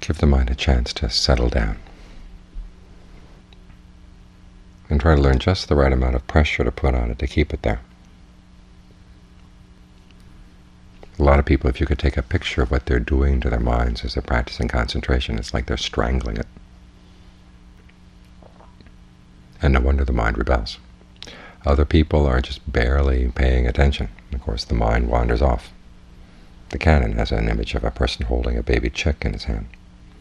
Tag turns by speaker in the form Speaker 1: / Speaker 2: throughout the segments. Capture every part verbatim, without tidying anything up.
Speaker 1: give the mind a chance to settle down. And try to learn just the right amount of pressure to put on it to keep it there. A lot of people, if you could take a picture of what they're doing to their minds as they're practicing concentration, it's like they're strangling it. And no wonder the mind rebels. Other people are just barely paying attention. Of course, the mind wanders off. The canon has an image of a person holding a baby chick in his hand.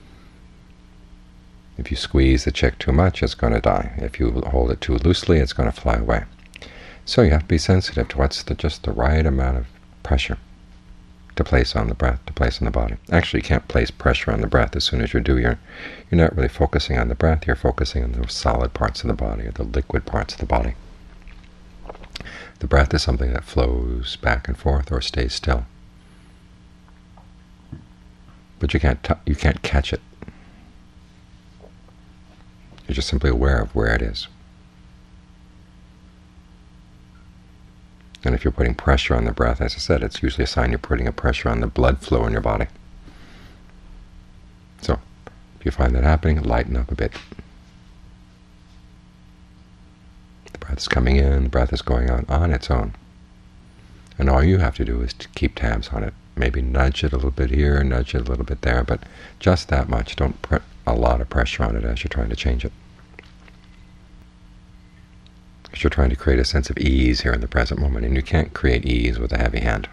Speaker 1: If you squeeze the chick too much, it's going to die. If you hold it too loosely, it's going to fly away. So you have to be sensitive to what's the, just the right amount of pressure to place on the breath, to place on the body. Actually, you can't place pressure on the breath as soon as you do. You're, you're not really focusing on the breath. You're focusing on the solid parts of the body, or the liquid parts of the body. The breath is something that flows back and forth or stays still. But you can't, t you can't catch it. You're just simply aware of where it is. And if you're putting pressure on the breath, as I said, it's usually a sign you're putting a pressure on the blood flow in your body. So if you find that happening, lighten up a bit. The breath is coming in, the breath is going out on its own. And all you have to do is to keep tabs on it. Maybe nudge it a little bit here, nudge it a little bit there, but just that much. Don't put a lot of pressure on it as you're trying to change it. Because you're trying to create a sense of ease here in the present moment, and you can't create ease with a heavy hand.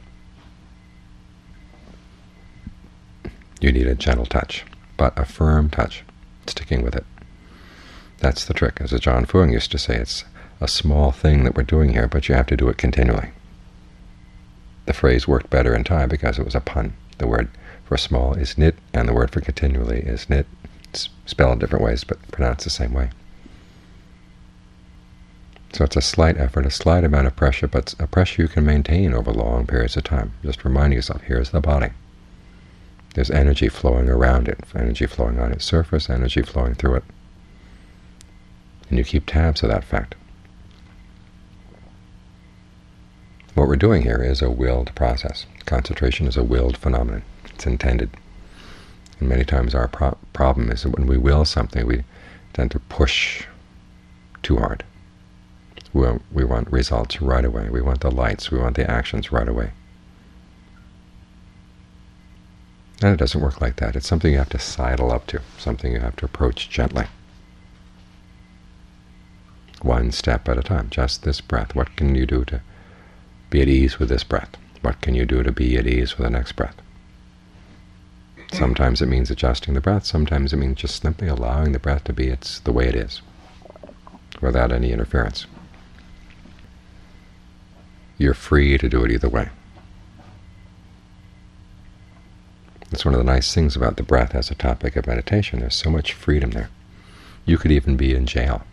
Speaker 1: You need a gentle touch, but a firm touch, sticking with it. That's the trick. As Ajaan Fuang used to say, it's a small thing that we're doing here, but you have to do it continually. The phrase worked better in Thai because it was a pun. The word for small is nit, and the word for continually is nit. It's spelled different ways, but pronounced the same way. So it's a slight effort, a slight amount of pressure, but a pressure you can maintain over long periods of time. Just remind yourself, here's the body. There's energy flowing around it, energy flowing on its surface, energy flowing through it. And you keep tabs of that fact. What we're doing here is a willed process. Concentration is a willed phenomenon. It's intended. And many times our pro problem is that when we will something, we tend to push too hard. We want, we want results right away. We want the lights. We want the actions right away. And it doesn't work like that. It's something you have to sidle up to, something you have to approach gently. One step at a time. Just this breath. What can you do to be at ease with this breath? What can you do to be at ease with the next breath? Sometimes it means adjusting the breath. Sometimes it means just simply allowing the breath to be it's the way it is, without any interference. You're free to do it either way. That's one of the nice things about the breath as a topic of meditation. There's so much freedom there. You could even be in jail.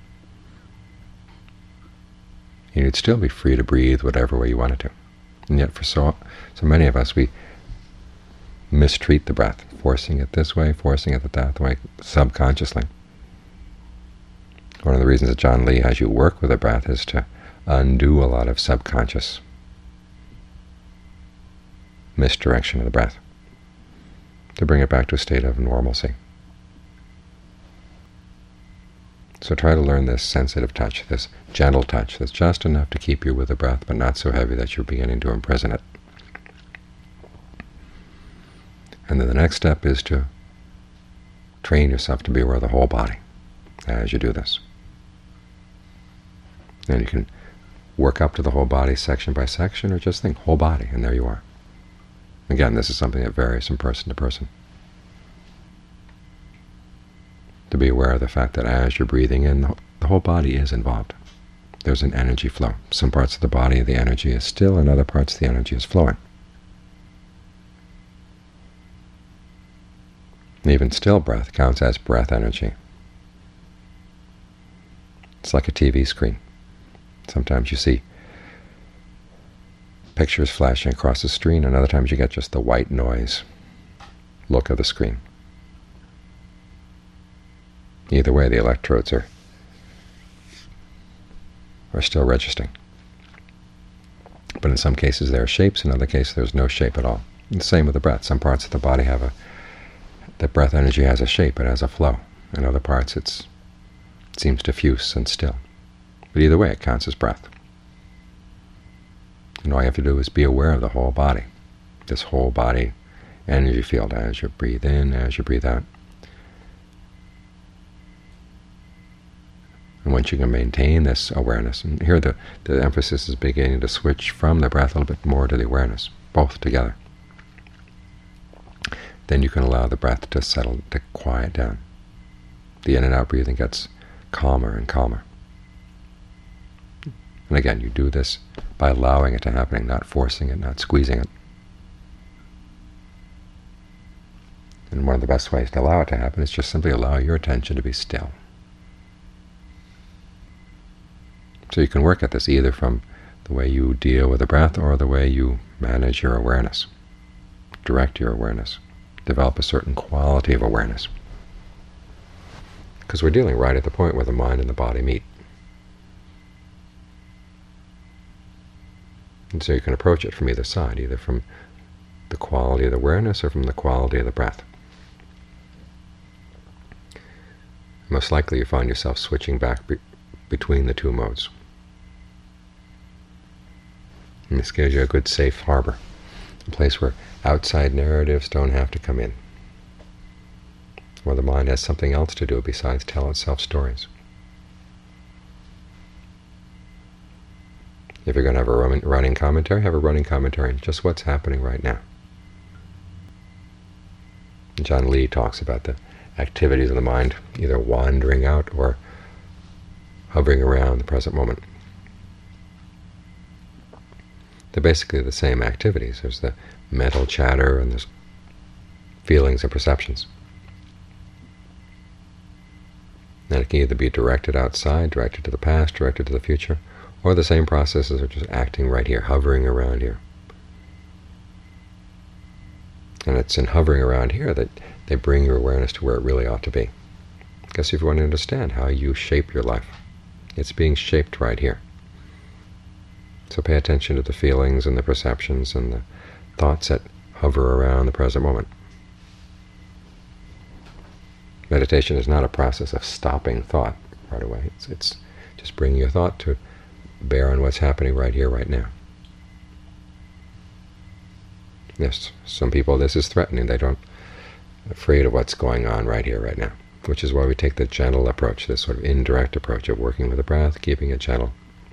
Speaker 1: You'd still be free to breathe whatever way you wanted to. And yet for so, so many of us, we mistreat the breath, forcing it this way, forcing it that way, subconsciously. One of the reasons that John Lee has you work with the breath is to undo a lot of subconscious misdirection of the breath, to bring it back to a state of normalcy. So try to learn this sensitive touch, this gentle touch, that's just enough to keep you with the breath, but not so heavy that you're beginning to imprison it. And then the next step is to train yourself to be aware of the whole body as you do this. And you can work up to the whole body section by section, or just think whole body, and there you are. Again, this is something that varies from person to person. To be aware of the fact that as you're breathing in, the whole body is involved. There's an energy flow. Some parts of the body, the energy is still, and other parts, the energy is flowing. And even still breath counts as breath energy. It's like a T V screen. Sometimes you see pictures flashing across the screen, and other times you get just the white noise look of the screen. Either way, the electrodes are are still registering. But in some cases there are shapes, in other cases there's no shape at all. And the same with the breath. Some parts of the body have a that breath energy has a shape, it has a flow. In other parts it's, it seems diffuse and still. But either way, it counts as breath. And all you have to do is be aware of the whole body, this whole body energy field as you breathe in, as you breathe out. And once you can maintain this awareness, and here the, the emphasis is beginning to switch from the breath a little bit more to the awareness, both together, then you can allow the breath to settle, to quiet down. The in and out breathing gets calmer and calmer. And again, you do this by allowing it to happen, not forcing it, not squeezing it. And one of the best ways to allow it to happen is just simply allow your attention to be still. So you can work at this either from the way you deal with the breath or the way you manage your awareness, direct your awareness, develop a certain quality of awareness. Because we're dealing right at the point where the mind and the body meet. And so you can approach it from either side, either from the quality of the awareness or from the quality of the breath. Most likely you find yourself switching back be between the two modes. And this gives you a good safe harbor, a place where outside narratives don't have to come in, where the mind has something else to do besides tell itself stories. If you're going to have a running commentary, have a running commentary on just what's happening right now. John Lee talks about the activities of the mind either wandering out or hovering around the present moment. They're basically the same activities. There's the mental chatter and there's feelings and perceptions. And it can either be directed outside, directed to the past, directed to the future, or the same processes are just acting right here, hovering around here. And it's in hovering around here that they bring your awareness to where it really ought to be. Because if you want to understand how you shape your life, it's being shaped right here. So pay attention to the feelings and the perceptions and the thoughts that hover around the present moment. Meditation is not a process of stopping thought right away. It's, it's just bringing your thought to bear on what's happening right here, right now. Yes, some people this is threatening. They don't afraid of what's going on right here, right now, which is why we take the gentle approach, this sort of indirect approach of working with the breath, keeping it gentle,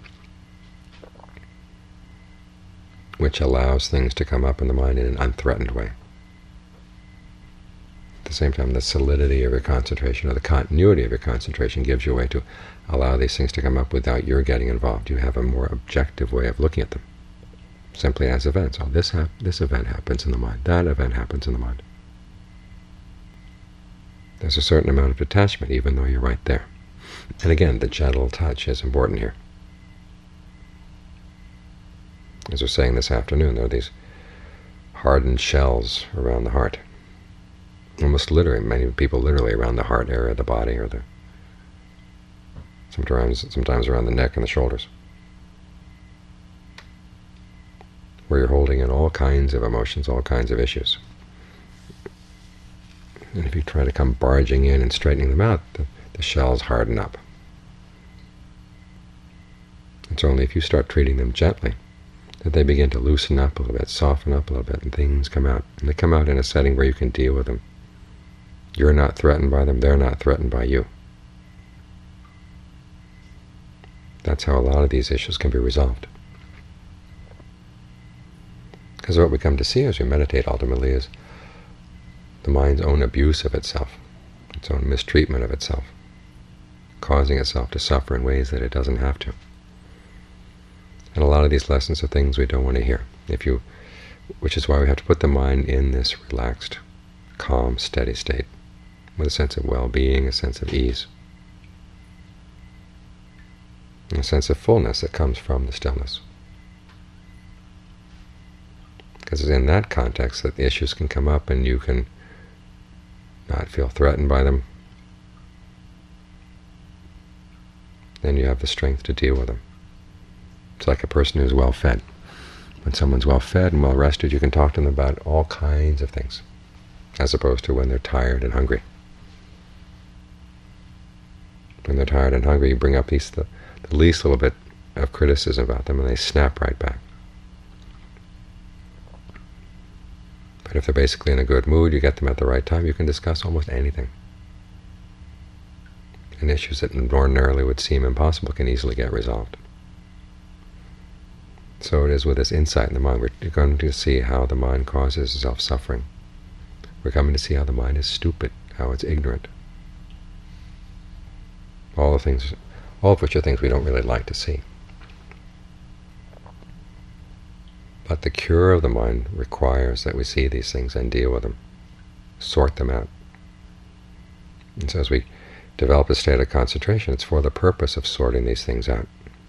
Speaker 1: which allows things to come up in the mind in an unthreatened way. At the same time, the solidity of your concentration, or the continuity of your concentration, gives you a way to allow these things to come up without your getting involved. You have a more objective way of looking at them, simply as events. Oh, this, hap this event happens in the mind, that event happens in the mind. There's a certain amount of detachment, even though you're right there. And again, the gentle touch is important here. As we're saying this afternoon, there are these hardened shells around the heart. Almost literally, many people literally around the heart area of the body, or the sometimes sometimes around the neck and the shoulders, where you're holding in all kinds of emotions, all kinds of issues. And if you try to come barging in and straightening them out, the, the shells harden up. It's only if you start treating them gently that they begin to loosen up a little bit, soften up a little bit, and things come out. And they come out in a setting where you can deal with them. You're not threatened by them, they're not threatened by you. That's how a lot of these issues can be resolved. Because what we come to see as we meditate ultimately is the mind's own abuse of itself, its own mistreatment of itself, causing itself to suffer in ways that it doesn't have to. And a lot of these lessons are things we don't want to hear, if you, which is why we have to put the mind in this relaxed, calm, steady state, with a sense of well-being, a sense of ease, and a sense of fullness that comes from the stillness. Because it's in that context that the issues can come up and you can not feel threatened by them. Then you have the strength to deal with them. It's like a person who's well-fed. When someone's well-fed and well-rested, you can talk to them about all kinds of things. as opposed to when they're tired and hungry. When they're tired and hungry, you bring up these, the, the least little bit of criticism about them, and they snap right back. But if they're basically in a good mood, you get them at the right time, you can discuss almost anything. And issues that ordinarily would seem impossible can easily get resolved. So it is with this insight in the mind. We're going to see how the mind causes self-suffering. We're coming to see how the mind is stupid, how it's ignorant. All the things, all of which are things we don't really like to see. But the cure of the mind requires that we see these things and deal with them, sort them out. And so as we develop a state of concentration, it's for the purpose of sorting these things out.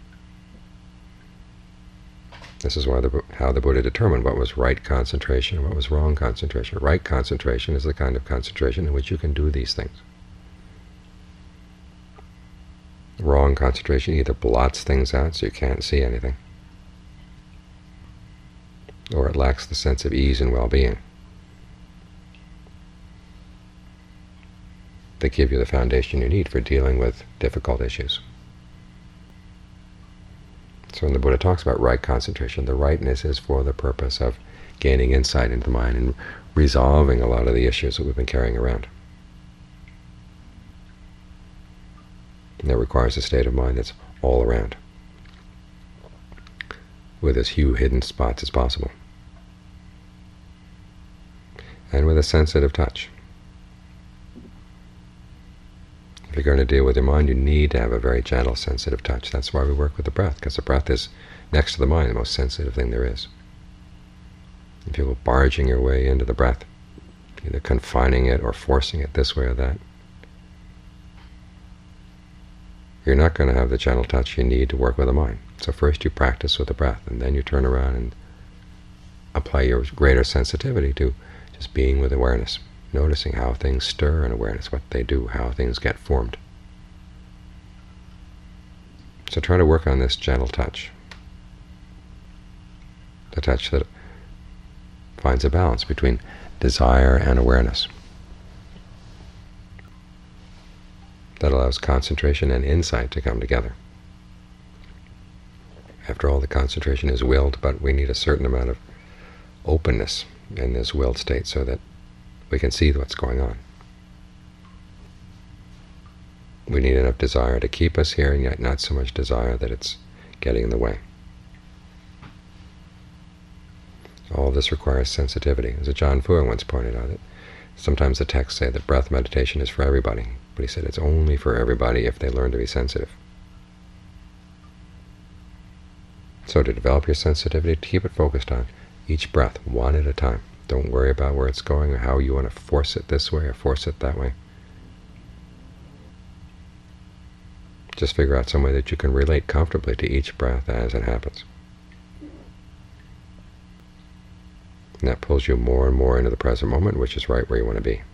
Speaker 1: This is why the, how the Buddha determined what was right concentration and what was wrong concentration. Right concentration is the kind of concentration in which you can do these things. Wrong concentration either blots things out so you can't see anything, or it lacks the sense of ease and well-being that give you the foundation you need for dealing with difficult issues. So when the Buddha talks about right concentration, the rightness is for the purpose of gaining insight into the mind and resolving a lot of the issues that we've been carrying around. And that requires a state of mind that's all around, with as few hidden spots as possible, and with a sensitive touch. If you're going to deal with your mind, you need to have a very gentle, sensitive touch. That's why we work with the breath, because the breath is, next to the mind, the most sensitive thing there is. If you go barging your way into the breath, either confining it or forcing it this way or that, you're not going to have the gentle touch you need to work with the mind. So first you practice with the breath, and then you turn around and apply your greater sensitivity to just being with awareness, noticing how things stir in awareness, what they do, how things get formed. So try to work on this gentle touch, the touch that finds a balance between desire and awareness, that allows concentration and insight to come together. After all, the concentration is willed, but we need a certain amount of openness in this willed state so that we can see what's going on. We need enough desire to keep us here, and yet not so much desire that it's getting in the way. All this requires sensitivity. As Ajaan Fuang once pointed out, that sometimes the texts say that breath meditation is for everybody, but he said it's only for everybody if they learn to be sensitive. So to develop your sensitivity, to keep it focused on each breath, one at a time. Don't worry about where it's going or how you want to force it this way or force it that way. Just figure out some way that you can relate comfortably to each breath as it happens. And that pulls you more and more into the present moment, which is right where you want to be.